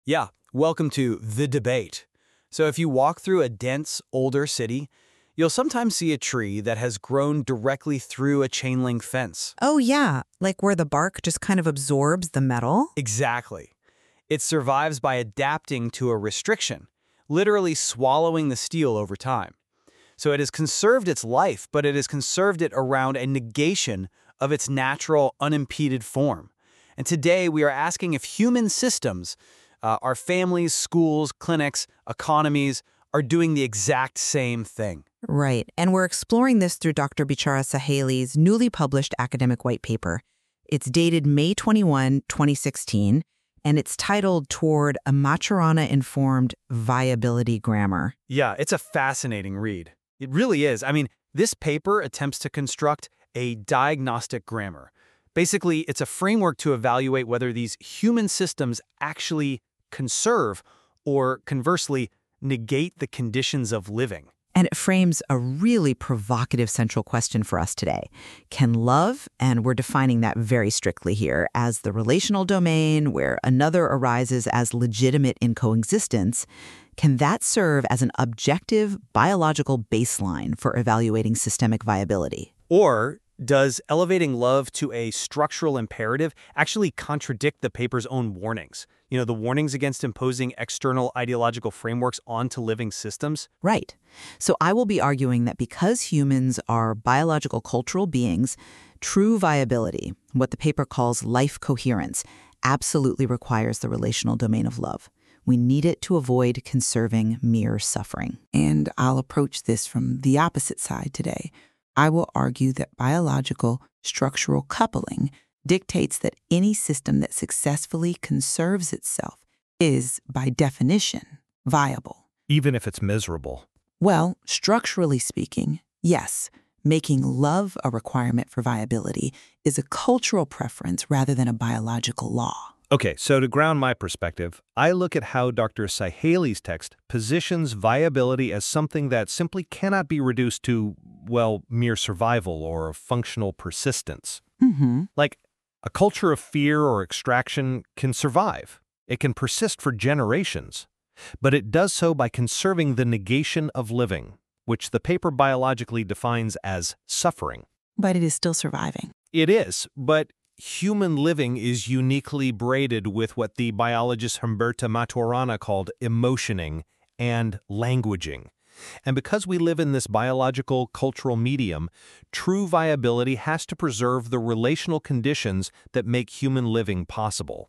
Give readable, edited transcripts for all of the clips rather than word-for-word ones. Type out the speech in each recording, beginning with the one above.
Yeah, welcome to The Debate. So if you walk through a dense, older city, you'll sometimes see a tree that has grown directly through a chain link fence. Oh, yeah, like where the bark just kind of absorbs the metal? Exactly. It survives by adapting to a restriction, literally swallowing the steel over time. So it has conserved its life, but it has conserved it around a negation of its natural, unimpeded form. And today we are asking if human systems, our families, schools, clinics, economies, are doing the exact same thing. Right, and we're exploring this through Dr. Bichara Saheli's newly published academic white paper. It's dated May 21, 2016, and it's titled Toward a Maturana-Informed Viability Grammar. Yeah, it's a fascinating read. It really is. I mean, this paper attempts to construct a diagnostic grammar. Basically, it's a framework to evaluate whether these human systems actually conserve or, conversely, negate the conditions of living. And it frames a really provocative central question for us today. Can love, and we're defining that very strictly here, as the relational domain where another arises as legitimate in coexistence, can that serve as an objective biological baseline for evaluating systemic viability? Or does elevating love to a structural imperative actually contradict the paper's own warnings? You know, the warnings against imposing external ideological frameworks onto living systems? Right. So I will be arguing that because humans are biological cultural beings, true viability, what the paper calls life coherence, absolutely requires the relational domain of love. We need it to avoid conserving mere suffering. And I'll approach this from the opposite side today. I will argue that biological structural coupling dictates that any system that successfully conserves itself is, by definition, viable. Even if it's miserable. Well, structurally speaking, yes, making love a requirement for viability is a cultural preference rather than a biological law. Okay, so to ground my perspective, I look at how Dr. Saheli's text positions viability as something that simply cannot be reduced to, well, mere survival or functional persistence. Like, a culture of fear or extraction can survive. It can persist for generations. But it does so by conserving the negation of living, which the paper biologically defines as suffering. But it is still surviving. It is, but human living is uniquely braided with what the biologist Humberto Maturana called emotioning and languaging. And because we live in this biological cultural medium, true viability has to preserve the relational conditions that make human living possible.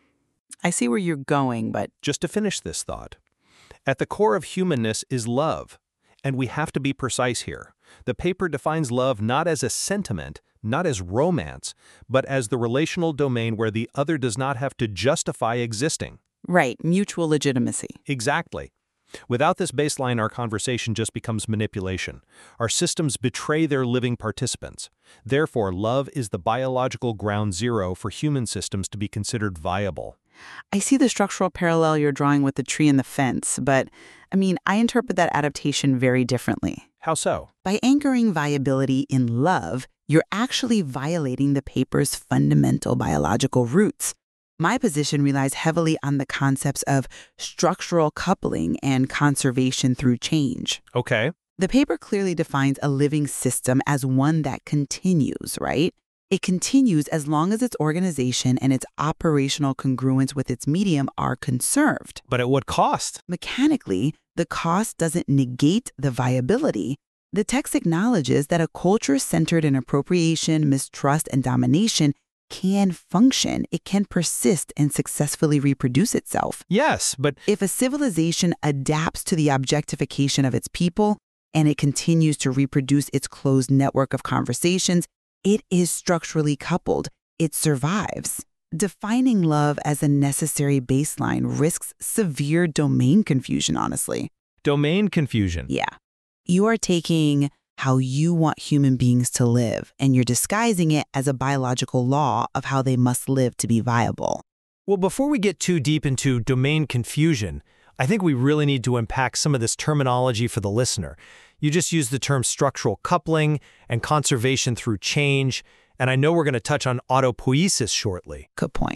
I see where you're going, but Just to finish this thought, at the core of humanness is love, and we have to be precise here. The paper defines love not as a sentiment, not as romance, but as the relational domain where the other does not have to justify existing. right, mutual legitimacy. Exactly. Without this baseline, our conversation just becomes manipulation. Our systems betray their living participants. Therefore, love is the biological ground zero for human systems to be considered viable. I see the structural parallel you're drawing with the tree and the fence, but, I interpret that adaptation very differently. How so? By anchoring viability in love, you're actually violating the paper's fundamental biological roots. My position relies heavily on the concepts of structural coupling and conservation through change. Okay. The paper clearly defines a living system as one that continues, right? It continues as long as its organization and its operational congruence with its medium are conserved. But at what cost? Mechanically, the cost doesn't negate the viability. The text acknowledges that a culture centered in appropriation, mistrust, and domination can function. It can persist and successfully reproduce itself. Yes, but If a civilization adapts to the objectification of its people and it continues to reproduce its closed network of conversations, it is structurally coupled. It survives. Defining love as a necessary baseline risks severe domain confusion, honestly. domain confusion. Yeah. You are taking how you want human beings to live, and you're disguising it as a biological law of how they must live to be viable. Well, before we get too deep into domain confusion, I think we really need to unpack some of this terminology for the listener. You just used the term structural coupling and conservation through change, and I know we're going to touch on autopoiesis shortly. Good point.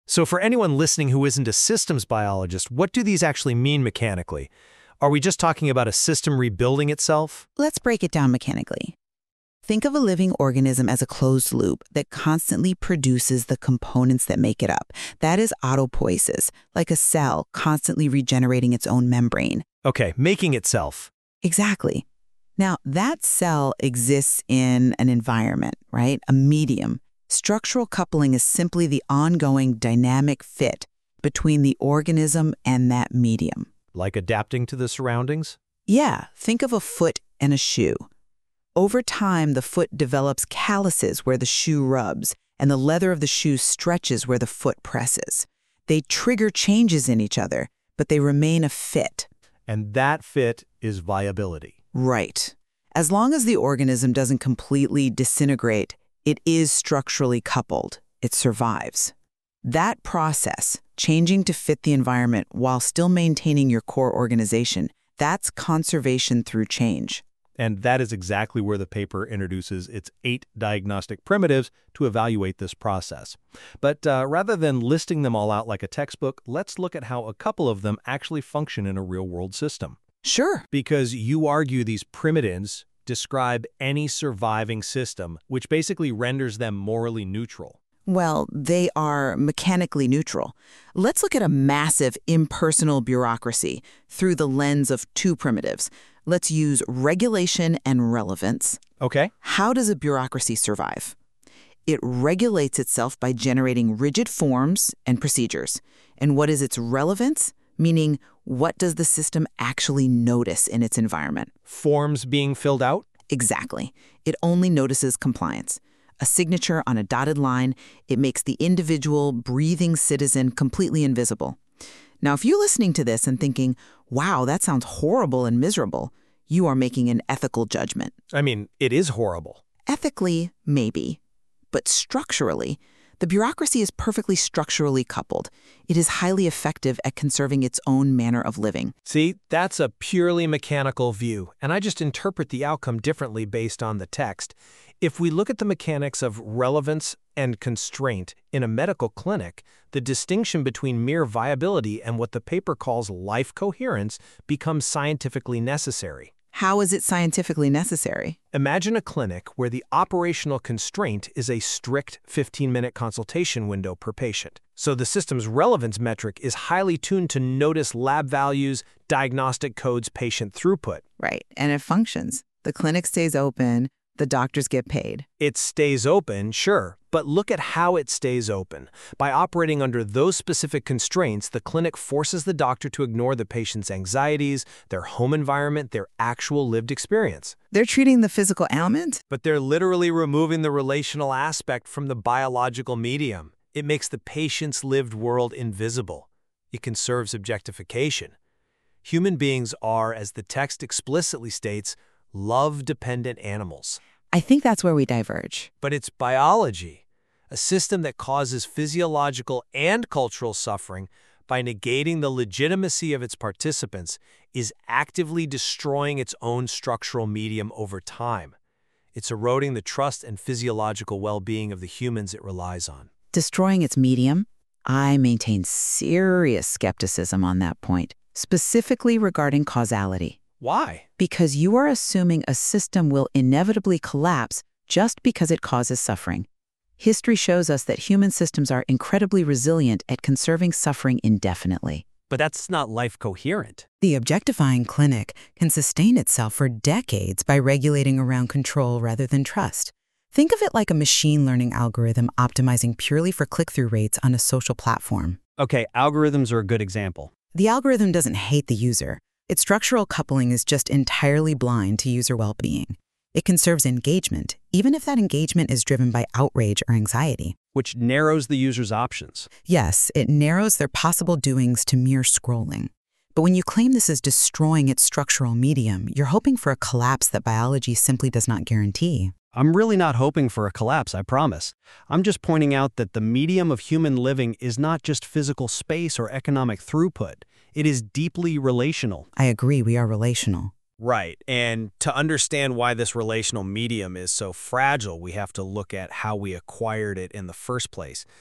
So for anyone listening who isn't a systems biologist, what do these actually mean mechanically? Are we just talking about a system rebuilding itself? Let's break it down mechanically. Think of a living organism as a closed loop that constantly produces the components that make it up. That is autopoiesis, like a cell constantly regenerating its own membrane. Okay, making itself. Exactly. Now, that cell exists in an environment, right? A medium. Structural coupling is simply the ongoing dynamic fit between the organism and that medium. Like adapting to the surroundings? Yeah, think of a foot and a shoe. Over time, the foot develops calluses where the shoe rubs, and the leather of the shoe stretches where the foot presses. They trigger changes in each other, but they remain a fit. And that fit is viability. Right. As long as the organism doesn't completely disintegrate, it is structurally coupled. It survives. That process, changing to fit the environment while still maintaining your core organization, that's conservation through change. And that is exactly where the paper introduces its 8 diagnostic primitives to evaluate this process. But rather than listing them all out like a textbook, let's look at how a couple of them actually function in a real-world system. Sure. Because you argue these primitives describe any surviving system, which basically renders them morally neutral. Well, they are mechanically neutral. Let's look at a massive impersonal bureaucracy through the lens of 2 primitives. Let's use regulation and relevance. Okay. How does a bureaucracy survive? It regulates itself by generating rigid forms and procedures. And what is its relevance? Meaning, what does the system actually notice in its environment? Forms being filled out? Exactly. It only notices compliance. A signature on a dotted line, it makes the individual, breathing citizen completely invisible. Now, if you're listening to this and thinking, wow, that sounds horrible and miserable, you are making an ethical judgment. I mean, it is horrible. Ethically, maybe. But structurally, the bureaucracy is perfectly structurally coupled. It is highly effective at conserving its own manner of living. See, that's a purely mechanical view, and I just interpret the outcome differently based on the text. If we look at the mechanics of relevance and constraint in a medical clinic, the distinction between mere viability and what the paper calls life coherence becomes scientifically necessary. How is it scientifically necessary? Imagine a clinic where the operational constraint is a strict 15-minute consultation window per patient. So the system's relevance metric is highly tuned to notice lab values, diagnostic codes, patient throughput. Right, and it functions. The clinic stays open, the doctors get paid. It stays open, sure, but look at how it stays open. By operating under those specific constraints, the clinic forces the doctor to ignore the patient's anxieties, their home environment, their actual lived experience. They're treating the physical ailment? But they're literally removing the relational aspect from the biological medium. It makes the patient's lived world invisible. It conserves objectification. Human beings are, as the text explicitly states, love-dependent animals. I think that's where we diverge. But it's biology, a system that causes physiological and cultural suffering by negating the legitimacy of its participants, is actively destroying its own structural medium over time. It's eroding the trust and physiological well-being of the humans it relies on. Destroying its medium? I maintain serious skepticism on that point, specifically regarding causality. Why? Because you are assuming a system will inevitably collapse just because it causes suffering. History shows us that human systems are incredibly resilient at conserving suffering indefinitely. But that's not life coherent. The objectifying clinic can sustain itself for decades by regulating around control rather than trust. Think of it like a machine learning algorithm optimizing purely for click-through rates on a social platform. Okay, algorithms are a good example. The algorithm doesn't hate the user. Its structural coupling is just entirely blind to user well-being. It conserves engagement, even if that engagement is driven by outrage or anxiety. Which narrows the user's options. Yes, it narrows their possible doings to mere scrolling. But when you claim this is destroying its structural medium, you're hoping for a collapse that biology simply does not guarantee. I'm really not hoping for a collapse, I promise. I'm just pointing out that the medium of human living is not just physical space or economic throughput. It is deeply relational. I agree, we are relational. Right, and to understand why this relational medium is so fragile, we have to look at how we acquired it in the first place.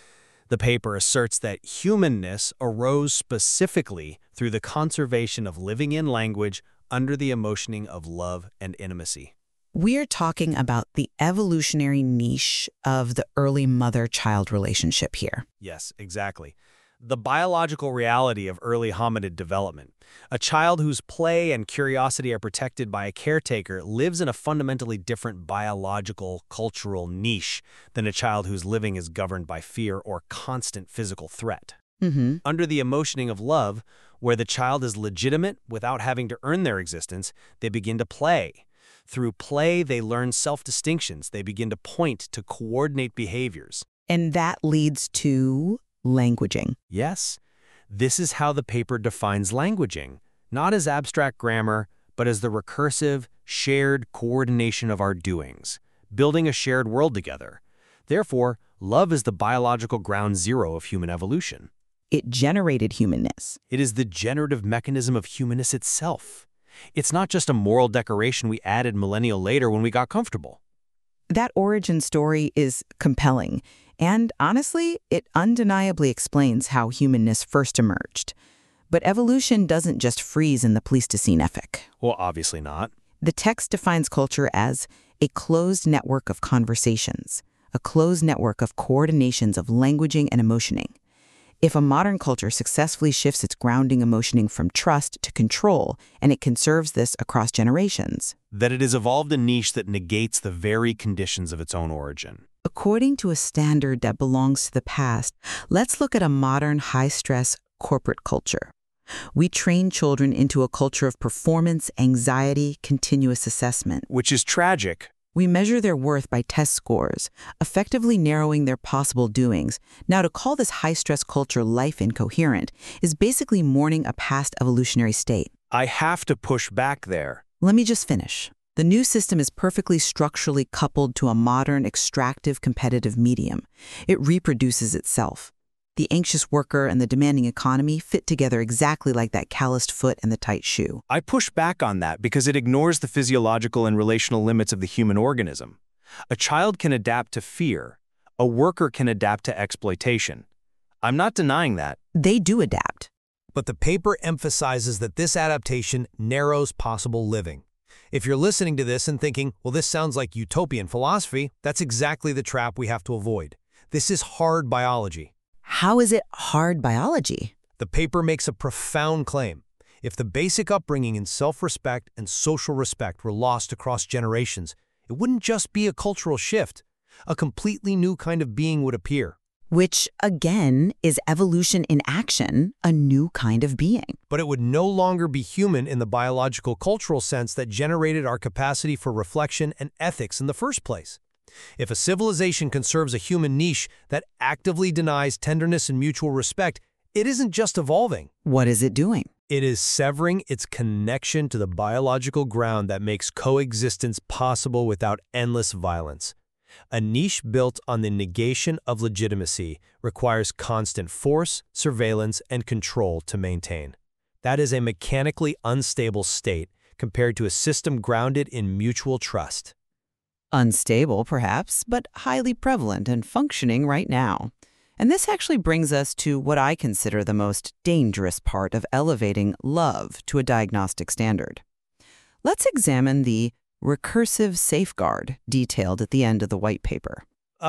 The paper asserts that humanness arose specifically through the conservation of living in language under the emotioning of love and intimacy. We're talking about the evolutionary niche of the early mother-child relationship here. Yes, exactly. The biological reality of early hominid development. A child whose play and curiosity are protected by a caretaker lives in a fundamentally different biological, cultural niche than a child whose living is governed by fear or constant physical threat. Under the emotioning of love, where the child is legitimate without having to earn their existence, they begin to play. Through play, they learn self-distinctions. They begin to point to coordinate behaviors. And that leads to languaging. Yes, this is how the paper defines languaging, not as abstract grammar, but as the recursive, shared coordination of our doings, building a shared world together. Therefore, love is the biological ground zero of human evolution. It generated humanness. It is the generative mechanism of humanness itself. It's not just a moral decoration we added millennia later when we got comfortable. That origin story is compelling, and honestly, it undeniably explains how humanness first emerged. But evolution doesn't just freeze in the Pleistocene epoch. Well, obviously not. The text defines culture as a closed network of conversations, a closed network of coordinations of languaging and emotioning. If a modern culture successfully shifts its grounding emotioning from trust to control, and it conserves this across generations, that it has evolved a niche that negates the very conditions of its own origin. According to a standard that belongs to the past, let's look at a modern high-stress corporate culture. We train children into a culture of performance, anxiety, continuous assessment. Which is tragic. We measure their worth by test scores, effectively narrowing their possible doings. Now, to call this high-stress culture life incoherent is basically mourning a past evolutionary state. I have to push back there. Let me just finish. The new system is perfectly structurally coupled to a modern, extractive, competitive medium. It reproduces itself. The anxious worker and the demanding economy fit together exactly like that calloused foot and the tight shoe. I push back on that because it ignores the physiological and relational limits of the human organism. A child can adapt to fear. A worker can adapt to exploitation. I'm not denying that. They do adapt. But the paper emphasizes that this adaptation narrows possible living. If you're listening to this and thinking, well, this sounds like utopian philosophy, that's exactly the trap we have to avoid. This is hard biology. How is it hard biology? The paper makes a profound claim. If the basic upbringing in self-respect and social respect were lost across generations, it wouldn't just be a cultural shift. A completely new kind of being would appear. Which, again, is evolution in action, a new kind of being. But it would no longer be human in the biological cultural sense that generated our capacity for reflection and ethics in the first place. If a civilization conserves a human niche that actively denies tenderness and mutual respect, it isn't just evolving. What is it doing? It is severing its connection to the biological ground that makes coexistence possible without endless violence. A niche built on the negation of legitimacy requires constant force, surveillance, and control to maintain. That is a mechanically unstable state compared to a system grounded in mutual trust. Unstable, perhaps, but highly prevalent and functioning right now. And this actually brings us to what I consider the most dangerous part of elevating love to a diagnostic standard. Let's examine the recursive safeguard detailed at the end of the white paper.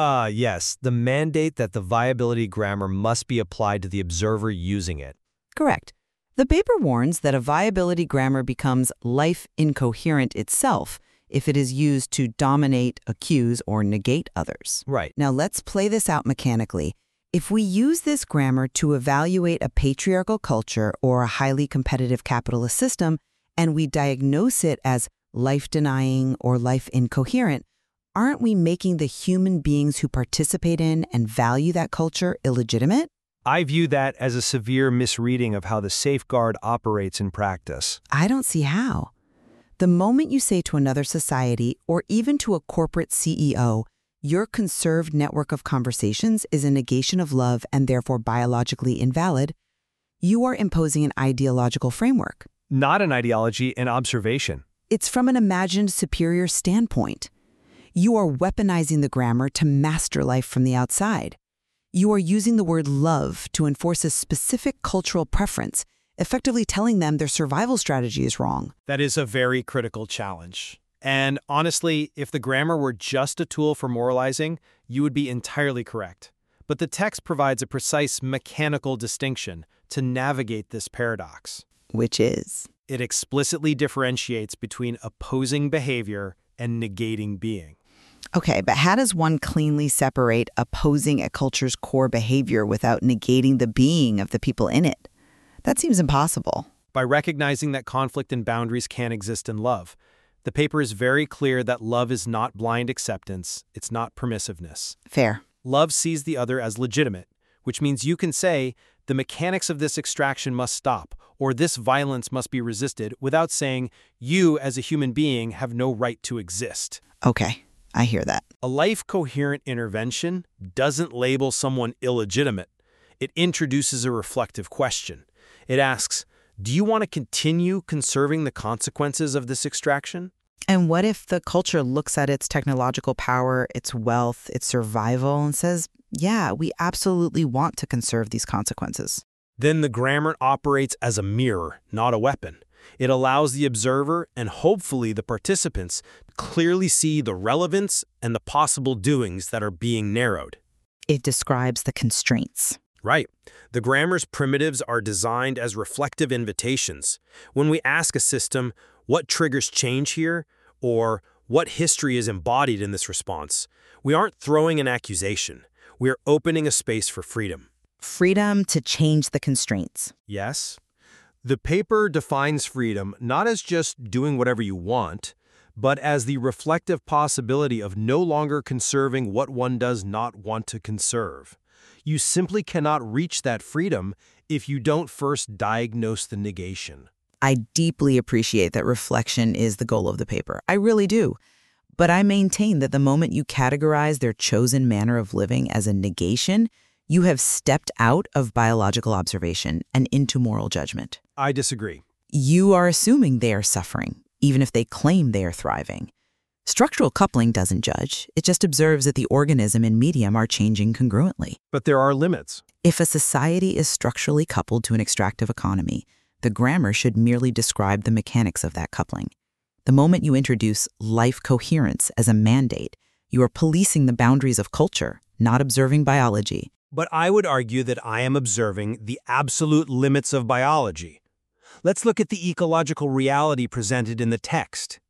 Yes, the mandate that the viability grammar must be applied to the observer using it. Correct. The paper warns that a viability grammar becomes life incoherent itself if it is used to dominate, accuse, or negate others. Right. Now let's play this out mechanically. If we use this grammar to evaluate a patriarchal culture or a highly competitive capitalist system, and we diagnose it as life-denying or life-incoherent, aren't we making the human beings who participate in and value that culture illegitimate? I view that as a severe misreading of how the safeguard operates in practice. I don't see how. The moment you say to another society, or even to a corporate CEO, your conserved network of conversations is a negation of love and therefore biologically invalid, you are imposing an ideological framework. Not an ideology, an observation. It's from an imagined superior standpoint. You are weaponizing the grammar to master life from the outside. You are using the word love to enforce a specific cultural preference, effectively telling them their survival strategy is wrong. That is a very critical challenge. And honestly, if the grammar were just a tool for moralizing, you would be entirely correct. But the text provides a precise mechanical distinction to navigate this paradox. Which is? It explicitly differentiates between opposing behavior and negating being. Okay, but how does one cleanly separate opposing a culture's core behavior without negating the being of the people in it? That seems impossible. By recognizing that conflict and boundaries can exist in love, the paper is very clear that love is not blind acceptance, it's not permissiveness. Fair. Love sees the other as legitimate, which means you can say, the mechanics of this extraction must stop, or this violence must be resisted, without saying, you as a human being have no right to exist. Okay, I hear that. A life-coherent intervention doesn't label someone illegitimate. It introduces a reflective question. It asks, do you want to continue conserving the consequences of this extraction? And what if the culture looks at its technological power, its wealth, its survival, and says, yeah, we absolutely want to conserve these consequences? Then the grammar operates as a mirror, not a weapon. It allows the observer and hopefully the participants to clearly see the relevance and the possible doings that are being narrowed. It describes the constraints. Right. The grammar's primitives are designed as reflective invitations. When we ask a system, what triggers change here, or what history is embodied in this response, we aren't throwing an accusation. We are opening a space for freedom. Freedom to change the constraints. Yes. The paper defines freedom not as just doing whatever you want, but as the reflective possibility of no longer conserving what one does not want to conserve. You simply cannot reach that freedom if you don't first diagnose the negation. I deeply appreciate that reflection is the goal of the paper. I really do. But I maintain that the moment you categorize their chosen manner of living as a negation, you have stepped out of biological observation and into moral judgment. I disagree. You are assuming they are suffering, even if they claim they are thriving. Structural coupling doesn't judge. It just observes that the organism and medium are changing congruently. But there are limits. If a society is structurally coupled to an extractive economy, the grammar should merely describe the mechanics of that coupling. The moment you introduce life coherence as a mandate, you are policing the boundaries of culture, not observing biology. But I would argue that I am observing the absolute limits of biology. Let's look at the ecological reality presented in the text.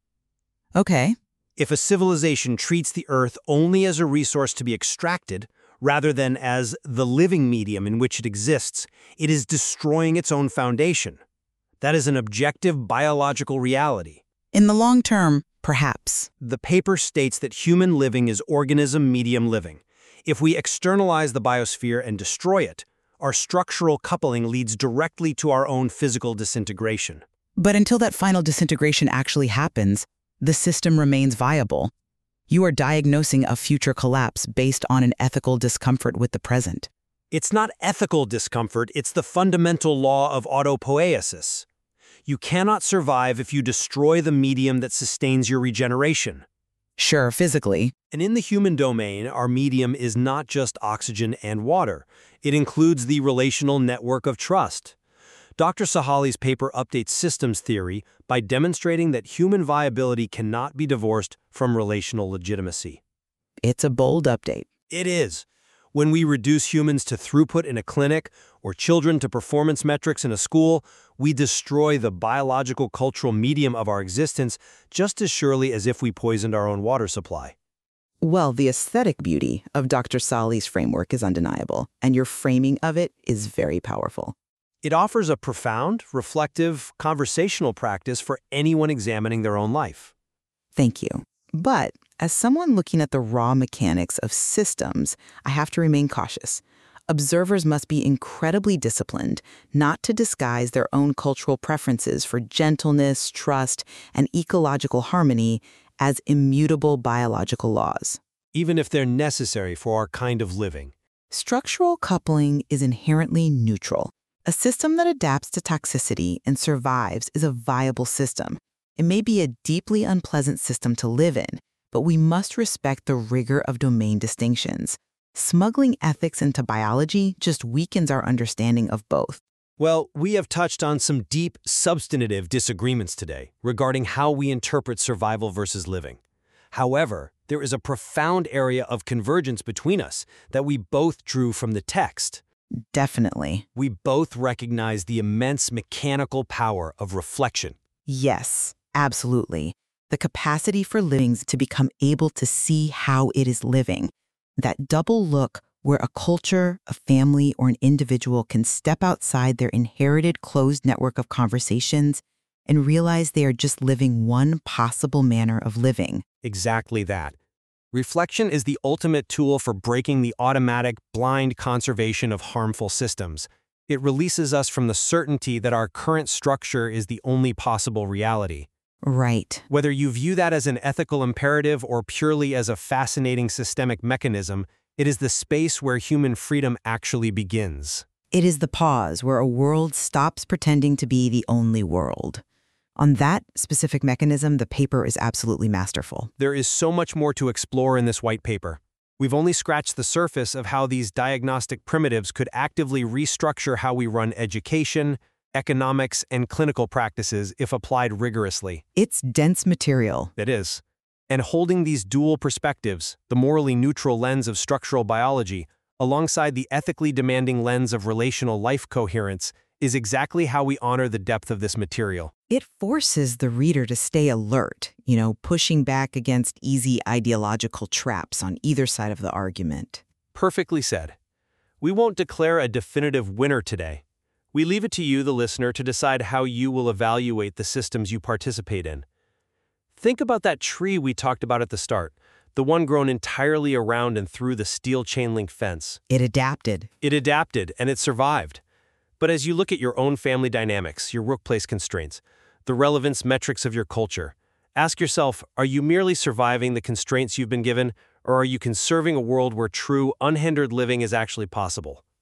Okay. If a civilization treats the Earth only as a resource to be extracted, rather than as the living medium in which it exists, it is destroying its own foundation. That is an objective biological reality. In the long term, perhaps. The paper states that human living is organism-medium living. If we externalize the biosphere and destroy it, our structural coupling leads directly to our own physical disintegration. But until that final disintegration actually happens, the system remains viable. You are diagnosing a future collapse based on an ethical discomfort with the present. It's not ethical discomfort, it's the fundamental law of autopoiesis. You cannot survive if you destroy the medium that sustains your regeneration. Sure, physically. And in the human domain, our medium is not just oxygen and water. It includes the relational network of trust. Dr. Sahali's paper updates systems theory by demonstrating that human viability cannot be divorced from relational legitimacy. It's a bold update. It is. When we reduce humans to throughput in a clinic or children to performance metrics in a school, we destroy the biological cultural medium of our existence just as surely as if we poisoned our own water supply. Well, the aesthetic beauty of Dr. Sahali's framework is undeniable, and your framing of it is very powerful. It offers a profound, reflective, conversational practice for anyone examining their own life. Thank you. But as someone looking at the raw mechanics of systems, I have to remain cautious. Observers must be incredibly disciplined not to disguise their own cultural preferences for gentleness, trust, and ecological harmony as immutable biological laws. Even if they're necessary for our kind of living. Structural coupling is inherently neutral. A system that adapts to toxicity and survives is a viable system. It may be a deeply unpleasant system to live in, but we must respect the rigor of domain distinctions. Smuggling ethics into biology just weakens our understanding of both. Well, we have touched on some deep, substantive disagreements today regarding how we interpret survival versus living. However, there is a profound area of convergence between us that we both drew from the text. Definitely. We both recognize the immense mechanical power of reflection. Yes, absolutely. The capacity for livings to become able to see how it is living. That double look where a culture, a family, or an individual can step outside their inherited closed network of conversations and realize they are just living one possible manner of living. Exactly that. Reflection is the ultimate tool for breaking the automatic, blind conservation of harmful systems. It releases us from the certainty that our current structure is the only possible reality. Right. Whether you view that as an ethical imperative or purely as a fascinating systemic mechanism, it is the space where human freedom actually begins. It is the pause where a world stops pretending to be the only world. On that specific mechanism, the paper is absolutely masterful. There is so much more to explore in this white paper. We've only scratched the surface of how these diagnostic primitives could actively restructure how we run education, economics, and clinical practices if applied rigorously. It's dense material. It is. And holding these dual perspectives, the morally neutral lens of structural biology, alongside the ethically demanding lens of relational life coherence, is exactly how we honor the depth of this material. It forces the reader to stay alert, pushing back against easy ideological traps on either side of the argument. Perfectly said. We won't declare a definitive winner today. We leave it to you, the listener, to decide how you will evaluate the systems you participate in. Think about that tree we talked about at the start, the one grown entirely around and through the steel chain link fence. It adapted. It adapted, and it survived. But as you look at your own family dynamics, your workplace constraints, the relevance metrics of your culture, ask yourself, are you merely surviving the constraints you've been given, or are you conserving a world where true, unhindered living is actually possible?